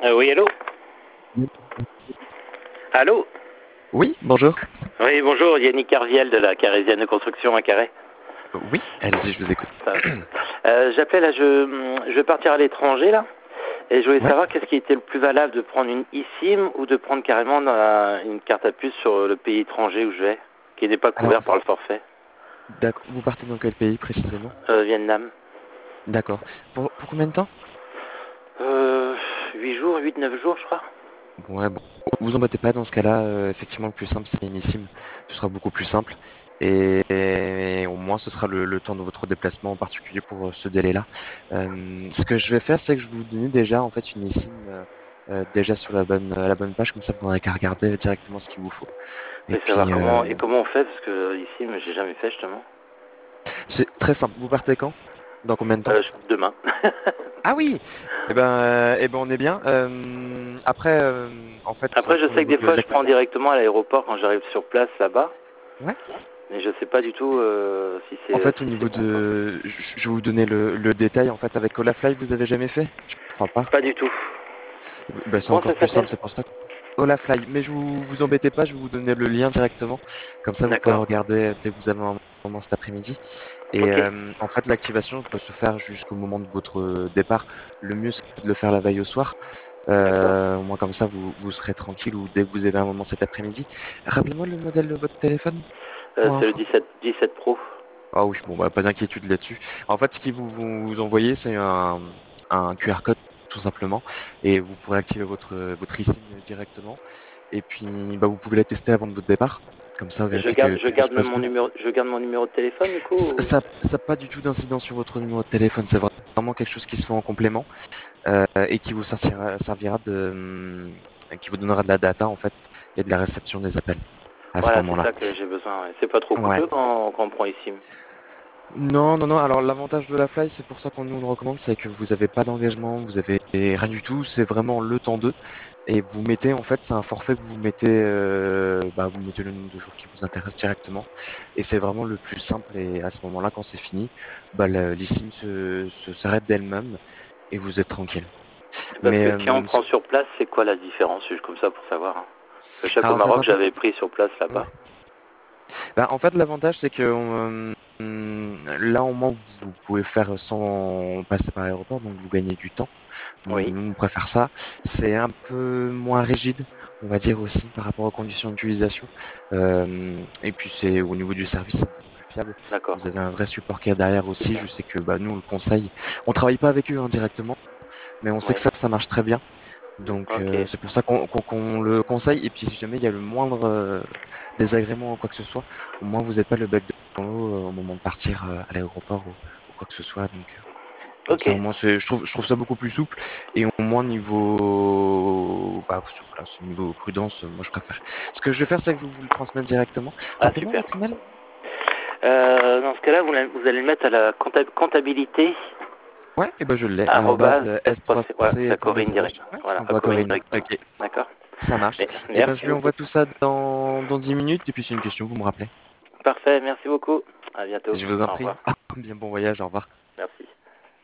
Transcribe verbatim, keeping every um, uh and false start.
Euh, oui, allô. Allô. Oui, bonjour. Oui, bonjour, Yannick Carviel de la Carésienne de Construction à Carré. Oui, allez-y, je vous écoute. Euh, J'appelle là, je, je vais partir à l'étranger là, et je voulais Ouais. savoir qu'est-ce qui était le plus valable, de prendre une eSIM ou de prendre carrément dans la- une carte à puce sur le pays étranger où je vais, qui n'est pas Alors, couvert par le forfait. d'accord, vous partez dans quel pays précisément? Euh, Vietnam. D'accord. Pour, pour combien de temps? Euh, huit jours, huit neuf jours, je crois. Ouais, bon, vous embêtez pas dans ce cas-là. euh, effectivement, le plus simple, c'est Inissim. Ce sera beaucoup plus simple. Et, et au moins, ce sera le, le temps de votre déplacement, en particulier pour euh, ce délai-là. Euh, ce que je vais faire, c'est que je vais vous donner déjà, en fait, une Inissim euh, euh, déjà sur la bonne, la bonne page. Comme ça, vous n'aurez qu'à regarder directement ce qu'il vous faut. Et Mais savoir puis, comment euh, et comment on fait, parce que ici, j'ai jamais fait justement. c'est très simple. Vous partez quand? Dans combien de temps? Euh, je- demain. Ah oui! Eh ben, euh, eh ben, on est bien. Euh, après, euh, en fait, Après, je au sais que niveau des de fois, je l'acte. prends directement à l'aéroport quand j'arrive sur place là-bas. Ouais. Mais je sais pas du tout euh, si En c'est fait, au si niveau c'est bon quoi. de, je, je vais vous donner le, le détail. En fait, avec Olafly, vous avez jamais fait? Je crois pas. Pas du tout. Ben, c'est Comment ça encore plus s'appelle? simple, c'est pour ça. que- Olafly. Mais je vous, vous embêtez pas, je vais vous donner le lien directement. Comme ça, vous pouvez D'accord. regarder dès que vous avez un moment cet après-midi. Et Ok. euh, en fait, l'activation peut se faire jusqu'au moment de votre départ. Le mieux, c'est de le faire la veille au soir. D'accord. Euh, au moins comme ça, vous, vous serez tranquille ou dès que vous avez un moment cet après-midi. Rappelez-moi le modèle de votre téléphone Euh, pour c'est le info. dix-sept, dix-sept Pro. Ah oui, bon, bah, pas d'inquiétude là-dessus. En fait, ce qu'ils vous, vous, vous envoyez, c'est un, un Q R code, tout simplement, et vous pourrez activer votre, votre eSIM directement. Et puis, bah, vous pouvez la tester avant de votre départ. Comme ça, Je vérifier garde, que je tout se garde même passe mon bien. numéro, je garde mon numéro de téléphone du coup. Ça, ou- ça, ça a pas du tout d'incidence sur votre numéro de téléphone. C'est vraiment quelque chose qui se fait en complément euh, et qui vous servira, servira de, hum, qui vous donnera de la data en fait et de la réception des appels à ce Voilà, c'est moment-là. ça que j'ai besoin. Ouais. C'est pas trop Ouais. coûteux quand, quand on prend ici. Non, non, non. Alors l'avantage de la Fly, c'est pour ça qu'on nous le recommande, c'est que vous avez pas d'engagement, vous avez rien du tout. C'est vraiment le temps d'eux et vous mettez en fait, c'est un forfait que vous mettez, euh, bah, vous mettez le nombre de jours qui vous intéresse directement et c'est vraiment le plus simple. Et à ce moment-là, quand c'est fini, bah, la- les SIM se, se s'arrêtent d'elles-mêmes et vous êtes tranquille. Parce Mais que si on euh, prend sur place, c'est quoi la différence? Juste comme ça pour savoir. Hein. Parce que je sais qu'au alors c'est Maroc, simple. j'avais pris sur place Ouais. là-bas. Bah, en fait, l'avantage, c'est que euh, hum, là, au moins, vous pouvez faire sans passer par l'aéroport, donc vous gagnez du temps. Donc, Oui. nous, on préfère ça. C'est un peu moins rigide, on va dire aussi, par rapport aux conditions d'utilisation. Euh, et puis, c'est au niveau du service, c'est beaucoup plus fiable. D'accord. Vous avez un vrai support qui est derrière aussi. Je sais que bah, nous, on le conseille. On travaille pas avec eux hein, directement, mais on sait Oui. que ça, ça marche très bien. Donc Ok. euh, c'est pour ça qu'on qu'on- qu'on le conseille. Et puis si jamais il y a le moindre euh, désagrément ou quoi que ce soit, au moins vous n'êtes pas le bec dans l'eau euh, au moment de partir euh, à l'aéroport ou, ou quoi que ce soit. Donc euh, comme Ok. ça au moins c'est, je trouve, je trouve ça beaucoup plus souple. Et au moins niveau, bah voilà, c'est niveau prudence, euh, moi je préfère. Ce que je vais faire, c'est que je vais vous le transmettre directement. Ah Rappelez-moi super. votre email. Euh, dans ce cas-là, vous, la- vous allez le mettre à la compta- comptabilité. Ouais, et ben je l'ai. Arrobase Arrobase euh, S procé- ouais, c'est à Corinne s.c.bch. direct. Ouais, Voilà, à envoie Corinne Corinne. directement. Ok, D'accord. ça marche. Mais- Et ben je Merci lui beaucoup. envoie tout ça dans dans dix minutes. Et puis c'est une question, vous me rappelez. Parfait, merci beaucoup. À bientôt. Je vous en Au prie. revoir. Ah, bien bon voyage, au revoir. Merci.